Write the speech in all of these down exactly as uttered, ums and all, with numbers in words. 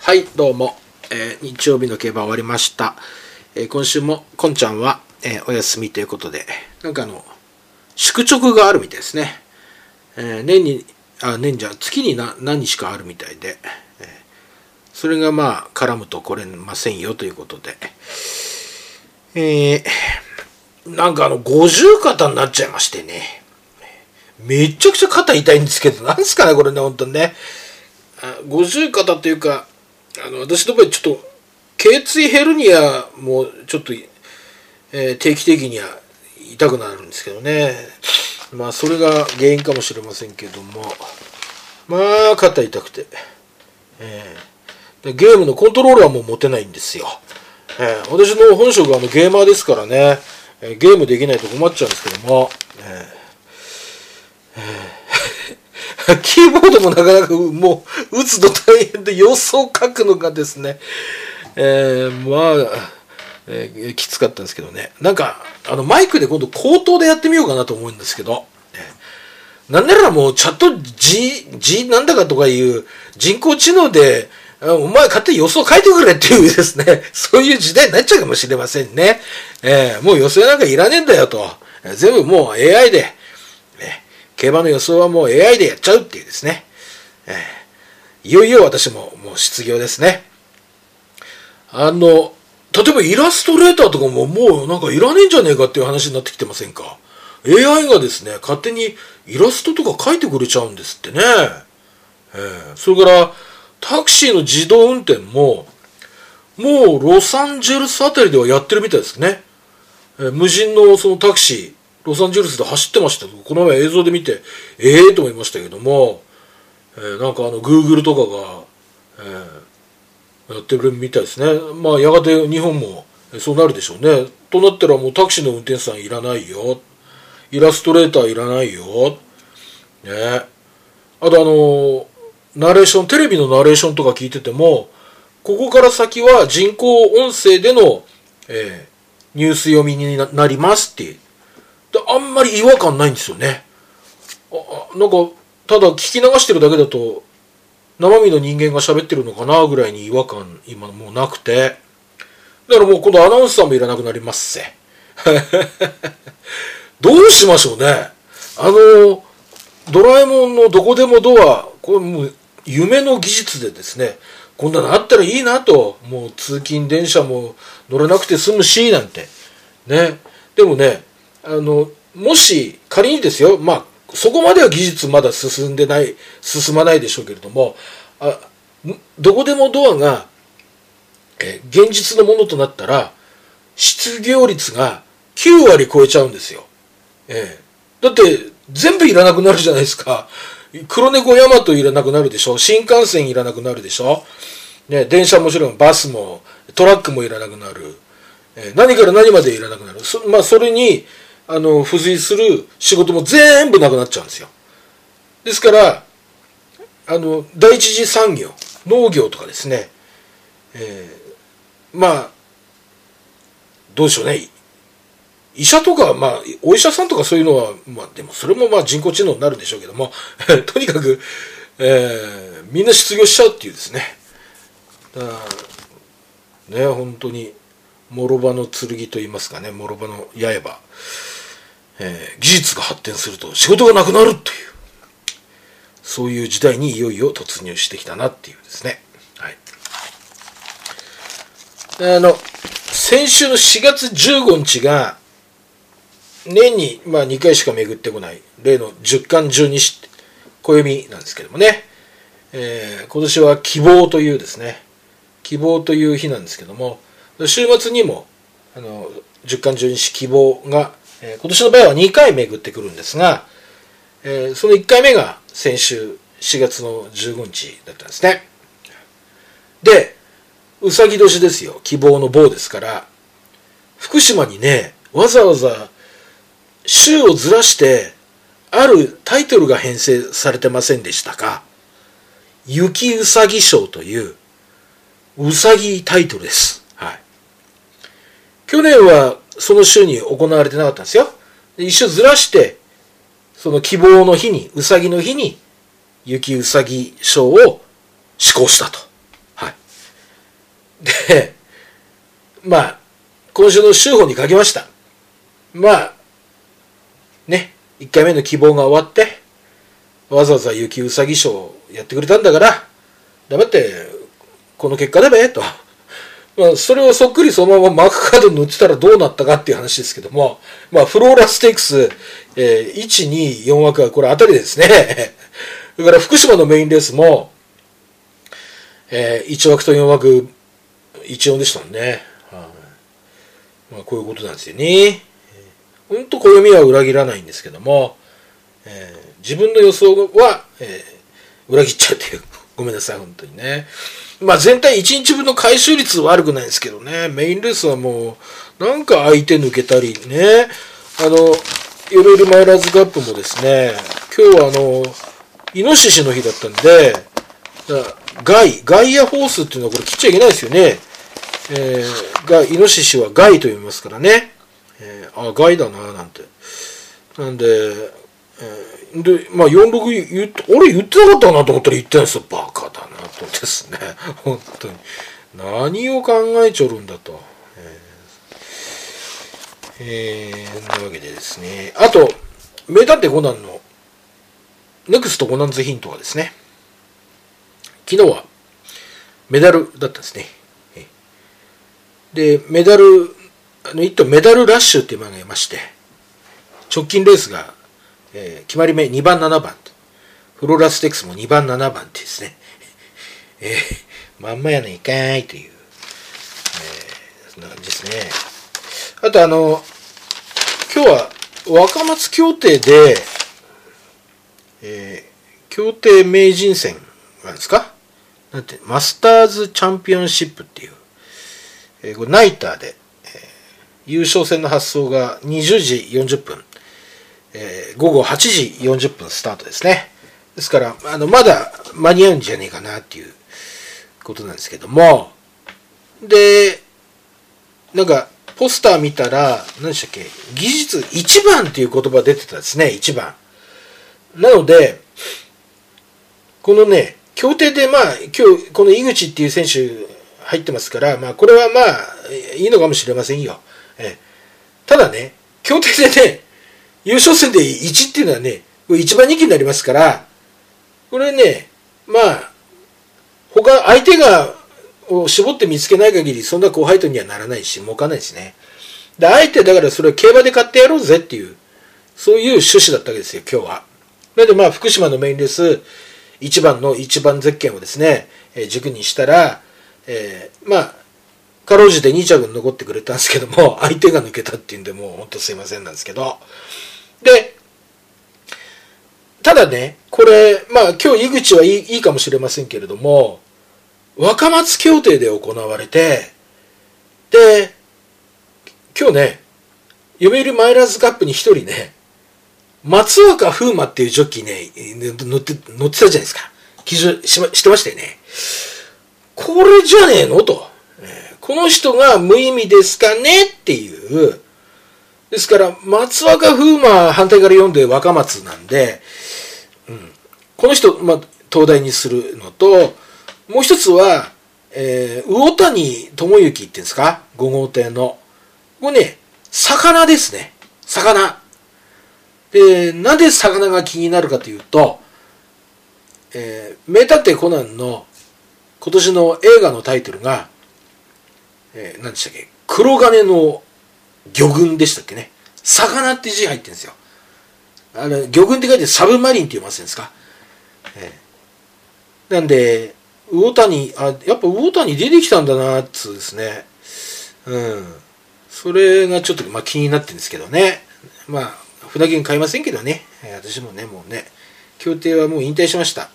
はい、どうも、えー、日曜日の競馬終わりました。えー、今週もこんちゃんは、えー、お休みということで、なんかあの宿直があるみたいですね。えー、年にあ年じゃ月にな何日かあるみたいで、えー、それがまあ絡むと来れませんよということで、えー、なんかあの五十肩になっちゃいましてね、めちゃくちゃ肩痛いんですけど、なんですかねこれね、本当にね。五十肩というか、あの私の場合ちょっと頸椎ヘルニアもちょっと、えー、定期的には痛くなるんですけどね。まあそれが原因かもしれませんけども、まあ肩痛くて、えー、でゲームのコントローラーも持てないんですよ。えー、私の本職はあのゲーマーですからね、えー、ゲームできないと困っちゃうんですけども、えーえー、キーボードもなかなかもう打つの大変で様子を書くのがですね、えー、まあ、えー、きつかったんですけどね。なんかあのマイクで今度口頭でやってみようかなと思うんですけど、えー、なんならもうチャット G, G なんだかとかいう人工知能でお前勝手に予想書いてくれっていうですね、そういう時代になっちゃうかもしれませんね。えー、もう予想なんかいらねえんだよと、全部もう エーアイ で、えー、競馬の予想はもう エーアイ でやっちゃうっていうですね、えー、いよいよ私ももう失業ですね。あの例えばイラストレーターとかももうなんかいらねえんじゃねえかっていう話になってきてませんか。 エーアイ がですね勝手にイラストとか描いてくれちゃうんですってね。えー、それからタクシーの自動運転ももうロサンゼルスあたりではやってるみたいですね。えー、無人のそのタクシーロサンゼルスで走ってました。この前映像で見てええー、と思いましたけども、えー、なんかあの Google とかが、えー、やってるみたいですね。まあやがて日本もそうなるでしょうね。となったらもうタクシーの運転手さんいらないよ、イラストレーターいらないよ、ね。あとあのナレーション、テレビのナレーションとか聞いてても、ここから先は人工音声での、えー、ニュース読みに な, なりますってで、あんまり違和感ないんですよね。あなんかただ聞き流してるだけだと生身の人間が喋ってるのかなぐらいに違和感今もうなくて、だからもう今度アナウンサーもいらなくなりますせどうしましょうね。あのドラえもんのどこでもドア、これもう夢の技術でですね、こんなのあったらいいなと、もう通勤電車も乗らなくて済むしなんてね。でもね、あのもし仮にですよ、まあそこまでは技術まだ進んでない進まないでしょうけれども、あどこでもドアがえ現実のものとなったら失業率がきゅうわり超えちゃうんですよ。えー、だって全部いらなくなるじゃないですか。黒猫ヤマトいらなくなるでしょ、新幹線いらなくなるでしょ、ね、電車もちろんバスもトラックもいらなくなる、えー、何から何までいらなくなる。そ,、まあ、それにあの付随する仕事も全部なくなっちゃうんですよ。ですからあの第一次産業、農業とかですね、えー、まあどうでしょうね、医者とか、まあお医者さんとかそういうのは、まあでもそれもまあ人工知能になるんでしょうけどもとにかく、えー、みんな失業しちゃうっていうですね。だからね、本当に諸刃の剣と言いますかね、諸刃の刃、えー、技術が発展すると仕事がなくなるという、そういう時代にいよいよ突入してきたなっていうですね。はい。あの先週のしがつじゅうごにちが年に、まあ、にかいしか巡ってこない例の十干十二支暦なんですけどもね、えー、今年は希望というですね、希望という日なんですけども、週末にもあの十干十二支希望が、えー、今年の場合はにかい巡ってくるんですが、えー、そのいっかいめが先週しがつのじゅうごにちだったんですね。でうさぎ年ですよ、希望の棒ですから、福島にねわざわざ週をずらしてあるタイトルが編成されてませんでしたか。雪うさぎ賞といううさぎタイトルです。はい。去年はその週に行われてなかったんですよ。一週ずらしてその希望の日に、うさぎの日に雪うさぎ賞を施行したと。はい。 で、まあ、今週の週報に書きました。まあ、ね、いっかいめの希望が終わって、わざわざ雪うさぎ賞をやってくれたんだから、黙って、この結果だべ、と。まあ、それをそっくりそのままマークカードに塗ってたらどうなったかっていう話ですけども、まあ、フローラステークス、えー、いち、に、よん枠はこれ当たりですね。それから福島のメインレースも、えー、いち枠とよん枠、いち、よんでしたもんね。はあ、まあ、こういうことなんですよね。ほんと暦は裏切らないんですけども、えー、自分の予想は、えー、裏切っちゃうっていう。ごめんなさい、本当にね。まあ全体いちにちぶんの回収率は悪くないんですけどね、メインレースはもう、なんか相手抜けたりね、あの、読売マイラーズカップもですね、今日はあの、イノシシの日だったんで、ガイ、ガイアホースっていうのはこれ切っちゃいけないですよね。えー、がイノシシはガイと読みますからね。えー、あ、ガイだななんて。なんで、えー、で、まあよんじゅうろく言って、俺言ってなかったかなと思ったら言ってないですよ。バカだなとですね。本当に。何を考えちょるんだと。えー、えー、なわけでですね。あと、名探偵コナンのネクストコナンズヒントはですね、昨日はメダルだったんですね。で、メダル、あの、一頭メダルラッシュっていう馬がいまして、直近レースが、えー、決まり目にばんななばん、フローラステックスもにばんななばんってですね、えー、まんまやねんかーいという、えー、そんな感じですね。あとあの、今日は若松協定で、えー、協定名人戦なんですかなんて、マスターズチャンピオンシップっていう、えー、これナイターで、えー、優勝戦の発送がにじゅうじよんじゅっぷん、えー、午後はちじよんじゅっぷんスタートですね。ですから、あの、まだ間に合うんじゃねえかなっていうことなんですけども、で、なんか、ポスター見たら、何でしたっけ、技術いちばんっていう言葉出てたですね、いちばん。なので、このね、協定でまあ、今日、この井口っていう選手入ってますから、まあ、これはまあ、いいのかもしれませんよ。えただね、協定でね、優勝戦でいちっていうのはね、これいちばん人気になりますから、これね、まあ、他、相手が、を絞って見つけない限り、そんな高配当にはならないし、儲かんないですね。で、あえてだからそれを競馬で買ってやろうぜっていう、そういう趣旨だったわけですよ、今日は。なのでまあ、福島のメインレース、いちばんのいちばんゼッケンをですね、えー、軸にしたら、えー、まあ、かろうじてに着に残ってくれたんですけども、相手が抜けたっていうんで、もう本当すいませんなんですけど。で、ただね、これ、まあ今日井口はいい、いいかもしれませんけれども、若松協定で行われて、で、今日ね、読売マイラーズカップに一人ね、松岡風磨っていうジョッキーね、乗って、乗ってたじゃないですか。記事しま、してましたよね。これじゃねえのと。この人が無意味ですかねっていう。ですから、松岡風磨反対から読んで若松なんで、うん、この人、まあ、東大にするのと、もう一つは、えー、魚谷智之っていうんですか、ご号艇の。これね、魚ですね。魚。で、なんで魚が気になるかというと、えー、名探偵コナンの今年の映画のタイトルが、えー、何でしたっけ、黒金の魚群でしたっけね。魚って字入ってるんですよ。あの、魚群って書いてサブマリンって読ませるんですか。えー、なんで、魚谷、あ、やっぱ魚谷出てきたんだなーっつうですね。うん。それがちょっと、まあ、気になってるんですけどね。まあ、船券買いませんけどね。私もね、もうね、協定はもう引退しました。はい。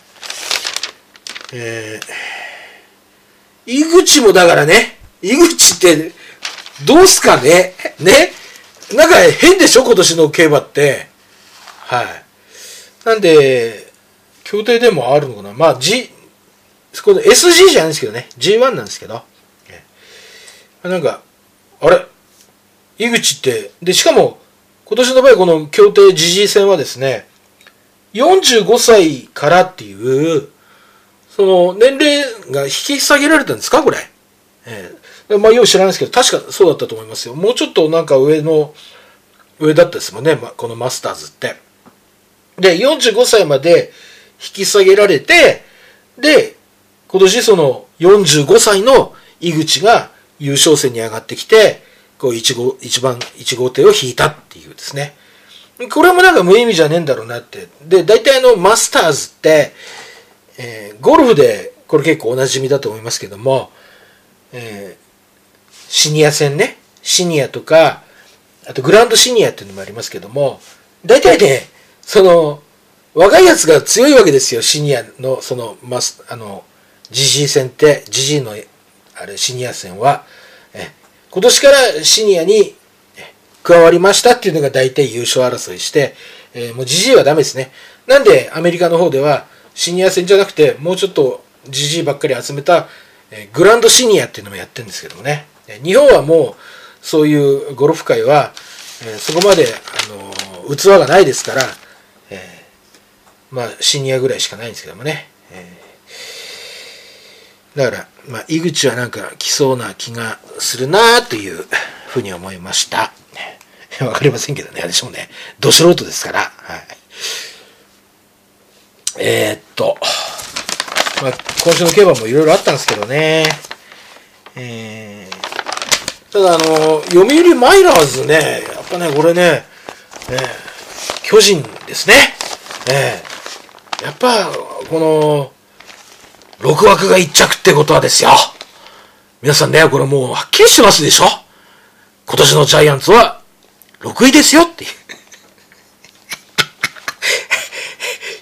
えー、井口もだからね、井口って、どうすかねね、なんか変でしょ今年の競馬って。はい。なんで、協定でもあるのかな。まあ、G、この エスジー じゃないんですけどね。ジーワン なんですけど。なんか、あれ井口って、で、しかも、今年の場合この協定ジジイ戦はですね、よんじゅうごさいからっていう、その年齢が引き下げられたんですかこれ。 えー、まあよう知らないですけど確かそうだったと思いますよ。もうちょっとなんか上の上だったですもんね、ま、このマスターズって。でよんじゅうごさいまで引き下げられて、で今年そのよんじゅうごさいの井口が優勝戦に上がってきて、こう 1, 号一番いち号艇を引いたっていうですね。これもなんか無意味じゃねえんだろうなって。で大体あのマスターズって、えー、ゴルフでこれ結構おなじみだと思いますけども、えー、シニア戦ね、シニアとかあとグランドシニアっていうのもありますけども、大体ねその若いやつが強いわけですよ。シニアのそのマスあのジジイ戦ってジジイのあれシニア戦はえ今年からシニアに加わりましたっていうのが大体優勝争いして、えー、もうジジイはダメですね。なんでアメリカの方ではシニア戦じゃなくてもうちょっとジジイばっかり集めた、えー、グランドシニアっていうのもやってるんですけどもね。日本はもうそういうゴルフ界は、えー、そこまで、あのー、器がないですから、えー、まあシニアぐらいしかないんですけどもね。えー、だから、まあ、井口はなんか来そうな気がするなというふうに思いました。わかりませんけどね、私もね、ど素人ですから。はい、えー、っと、まあ、今週の競馬もいろいろあったんですけどね。えー、ただ、あの、読売マイラーズね、やっぱね、これね、えー、巨人ですね。えー、やっぱ、この、ろく枠がいっ着ってことはですよ。皆さんね、これもうはっきりしてますでしょ。今年のジャイアンツはろくいですよっていう。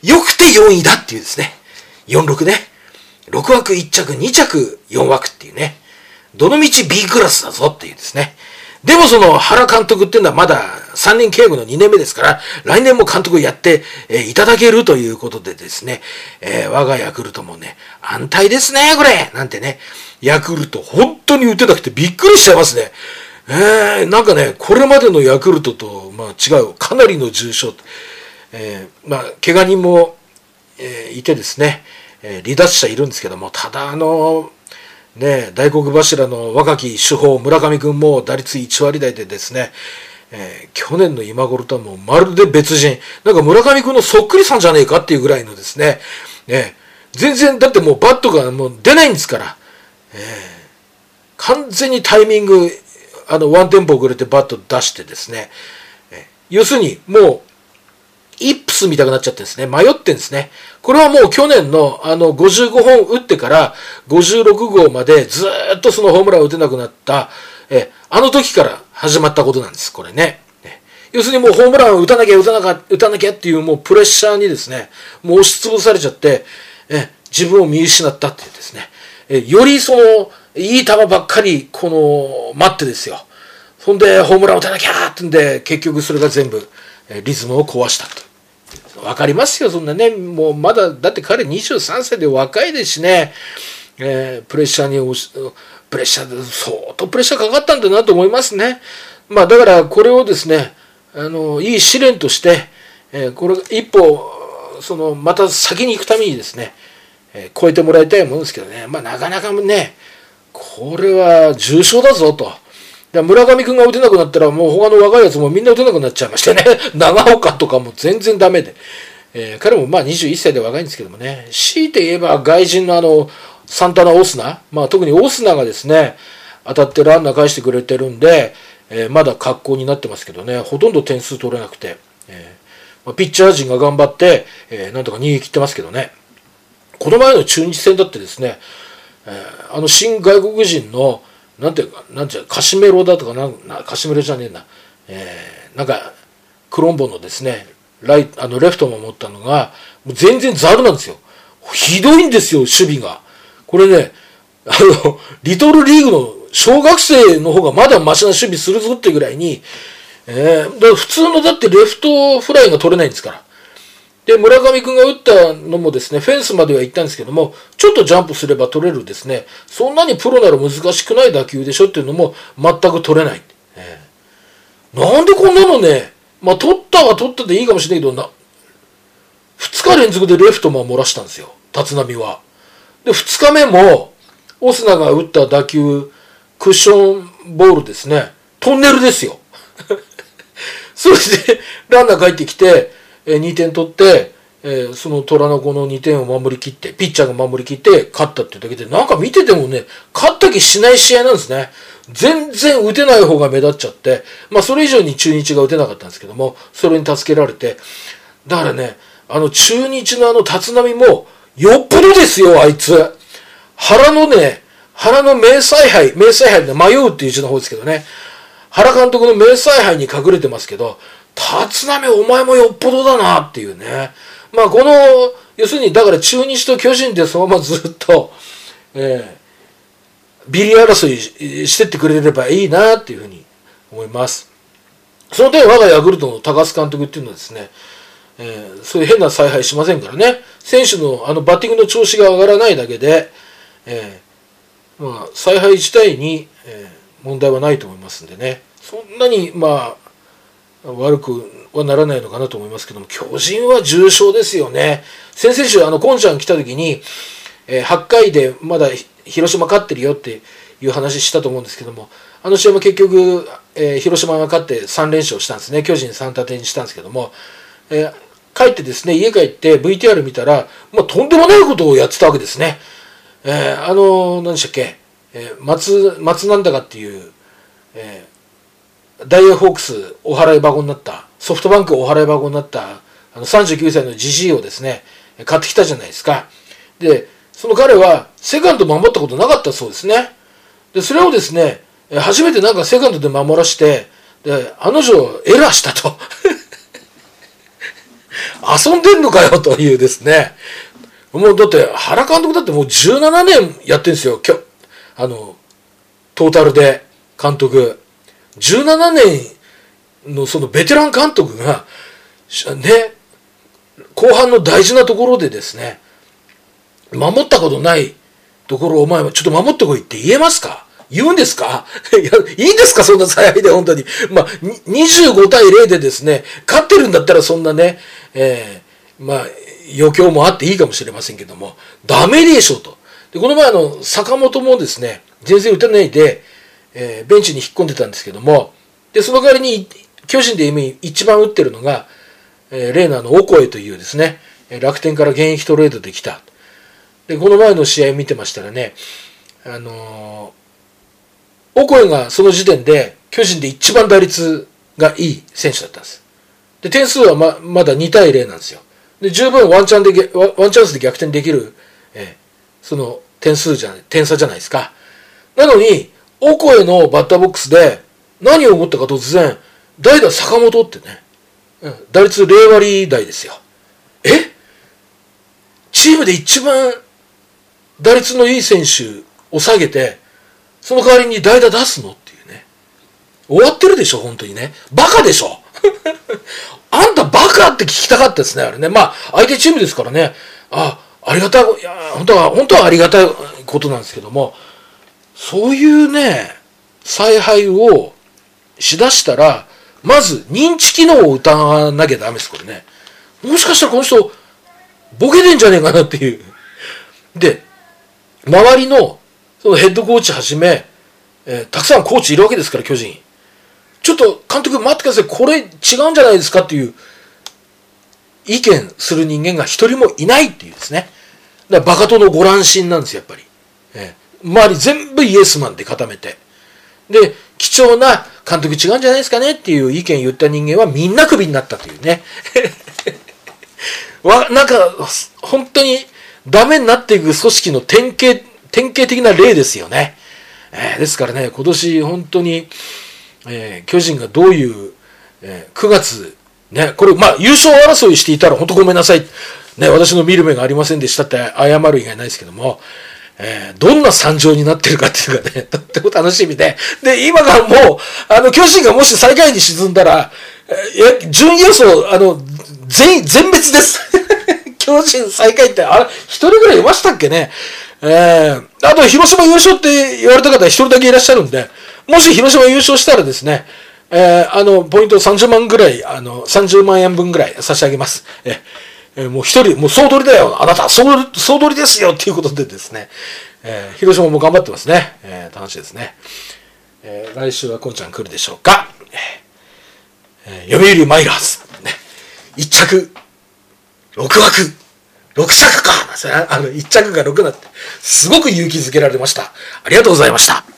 よくてよんいだっていうですね。よんろくね。ろく枠いっ着、に着よん枠っていうね。どのみち B クラスだぞっていうですね。でもその原監督っていうのはまださんねん契約のにねんめですから、来年も監督やって、えー、いただけるということでですね、えー、我がヤクルトもね、安泰ですね、これなんてね、ヤクルト本当に打てなくてびっくりしちゃいますね。えー、なんかね、これまでのヤクルトと、まあ、違う、かなりの重傷、えー、まあ、怪我人も、えー、いてですね、えー、離脱者いるんですけども、ただあのね、大黒柱の若き主砲村上君も打率いち割台でですね、えー、去年の今頃とはもうまるで別人、なんか村上君のそっくりさんじゃねえかっていうぐらいのですね、ね、全然だってもうバットがもう出ないんですから、えー、完全にタイミングあのワンテンポ遅れてバット出してですね、えー、要するにもうイップス見たくなっちゃってるんですね。迷ってんですね。これはもう去年のあのごじゅうごほん打ってからごじゅうろく号までずーっとそのホームランを打てなくなったえあの時から始まったことなんです。これね。要するにもうホームランを打たなきゃ打たなきゃ打たなきゃっていうもうプレッシャーにですね、もう押しつぶされちゃってえ自分を見失ったっていうですね。えよりそのいい球ばっかりこの待ってですよ。そんでホームラン打たなきゃってんで結局それが全部リズムを壊したと。わかりますよ、そんなね。もうまだ、だって彼にじゅうさんさいで若いですしね、えー、プレッシャーに押し、プレッシャーで相当プレッシャーかかったんだなと思いますね。まあだからこれをですね、あの、いい試練として、えー、これ一歩、その、また先に行くためにですね、えー、超えてもらいたいものですけどね、まあなかなかね、これは重症だぞと。村上君が打てなくなったらもう他の若いやつもみんな打てなくなっちゃいましてね。長岡とかも全然ダメで。えー、彼もまあにじゅういっさいで若いんですけどもね。強いて言えば外人のあの、サンタナ・オスナ。まあ特にオスナがですね、当たってランナー返してくれてるんで、えー、まだ格好になってますけどね。ほとんど点数取れなくて。えーまあ、ピッチャー陣が頑張って、えー、なんとか逃げ切ってますけどね。この前の中日戦だってですね、えー、あの新外国人のなんていうか、なんていうか、カシメロだとかなん、なカシメロじゃねえな、えー、なんか、クロンボのですね、ライあのレフトも持ったのが、もう全然ザルなんですよ。ひどいんですよ、守備が。これね、あの、リトルリーグの小学生の方がまだマシな守備するぞってぐらいに、えー、だから普通のだってレフトフライが取れないんですから。で、村上君が打ったのもですね、フェンスまでは行ったんですけども、ちょっとジャンプすれば取れるですね、そんなにプロなら難しくない打球でしょっていうのも全く取れない。えー、なんでこんなのね、まあ取ったは取ったでいいかもしれないけどな、ふつか連続でレフトも漏らしたんですよ、立浪は。で、ふつかめも、 オスナが打った打球、クッションボールですね。トンネルですよ。それで、ランナー帰ってきて、えー、にてん取って、えー、その虎の子のにてんを守り切って、ピッチャーが守り切って勝ったっていうだけで、なんか見ててもね、勝った気しない試合なんですね。全然打てない方が目立っちゃって、まあそれ以上に中日が打てなかったんですけども、それに助けられて、だからね、あの中日のあの立浪も、よっぽどですよ、あいつ。原のね、原の名采配、名采配で迷うっていう字の方ですけどね、原監督の名采配に隠れてますけど、立浪お前もよっぽどだなっていうね。まあこの、要するにだから中日と巨人でそのままずっと、えー、ビリ争いしてってくれればいいなっていうふうに思います。その点我がヤクルトの高須監督っていうのはですね、えー、そういう変な采配しませんからね。選手のあのバッティングの調子が上がらないだけで、えー、まあ采配自体に、えー、問題はないと思いますんでね。そんなにまあ悪くはならないのかなと思いますけども、巨人は重傷ですよね。先々週あのコンちゃん来た時に、えー、はちかいでまだ広島勝ってるよっていう話したと思うんですけども、あの試合も結局、えー、広島が勝ってさん連勝したんですね。巨人さん立てにしたんですけども、えー、帰ってですね、家帰って ブイティーアール 見たら、まあ、とんでもないことをやってたわけですね。えー、あの何でしたっけ、えー、松松なんだかっていう、えー、ダイヤホークスお払い箱になった、ソフトバンクお払い箱になったあのさんじゅうきゅうさいのジジイをですね買ってきたじゃないですか。でその彼はセカンド守ったことなかったそうですね。でそれをですね初めてなんかセカンドで守らして、であの女エラーしたと遊んでんのかよというですね。もうだって原監督だってもうじゅうななねんやってるんですよ。今日あのトータルで監督じゅうななねんのそのベテラン監督がね、後半の大事なところでですね、守ったことないところをお前ちょっと守ってこいって言えますか？言うんですか？いや、いいんですかそんな采配で本当に。まあ、にじゅうごたいゼロでですね、勝ってるんだったらそんなね、えー、まあ、余興もあっていいかもしれませんけども、ダメでしょと。で、この前あの、坂本もですね、全然打たないで、えー、ベンチに引っ込んでたんですけども、で、その代わりに、巨人で今一番打ってるのが、えー、レーナーのオコエというですね、楽天から現役トレードできた。で、この前の試合を見てましたらね、あのー、オコエがその時点で巨人で一番打率がいい選手だったんです。で、点数は ま, まだにたいゼロなんですよ。で、十分ワンチャンでワンチャンスで逆転できる、えー、その点数じゃない点差じゃないですか。なのにオコエのバッターボックスで何を思ったか突然代打坂本ってね、うん、打率ゼロわりだいですよ。え？チームで一番打率のいい選手を下げて、その代わりに代打出すのっていうね。終わってるでしょ本当にね。バカでしょあんたバカって聞きたかったですね、あれね。まあ、相手チームですからね。あ、ありがたい、いや、本当は、本当はありがたいことなんですけども、そういうね、采配をしだしたら、まず認知機能を疑わなきゃダメです、これね。もしかしたらこの人、ボケてんじゃねえかなっていう。で、周りの、そのヘッドコーチはじめ、えー、たくさんコーチいるわけですから、巨人。ちょっと監督待ってください、これ違うんじゃないですかっていう意見する人間が一人もいないっていうですね。だからバカ党のご乱心なんですよ、やっぱり。えー、周り全部イエスマンで固めて。で、貴重な監督違うんじゃないですかねっていう意見言った人間はみんなクビになったというね。わ、なんか、本当にダメになっていく組織の典型、典型的な例ですよね。えー、ですからね、今年本当に、えー、巨人がどういう、えー、くがつ、ね、これ、まあ、優勝争いしていたら本当ごめんなさい。ね、私の見る目がありませんでしたって謝る以外ないですけども、えー、どんな惨状になってるかっていうかね、とっても楽しみで。で、今がもう、あの、巨人がもし最下位に沈んだら、えー、順位予想、あの、全員、全滅です。巨人最下位って、あれ、一人ぐらいいましたっけね。えー、あと、広島優勝って言われた方一人だけいらっしゃるんで、もし広島優勝したらですね、えー、あの、ポイントさんじゅうまんぐらい、あの、さんじゅうまんえんぶんぐらい差し上げます。えー、もう一人、もう総取りだよ。あなた、総、総取りですよっていうことでですね、 えー、広島も頑張ってますね。えー、楽しいですね。えー、来週はこんちゃん来るでしょうか。えー、読売マイラーズ、ね、いっ着ろくわくろく着か、あのいっ着がろくなってすごく勇気づけられました。ありがとうございました。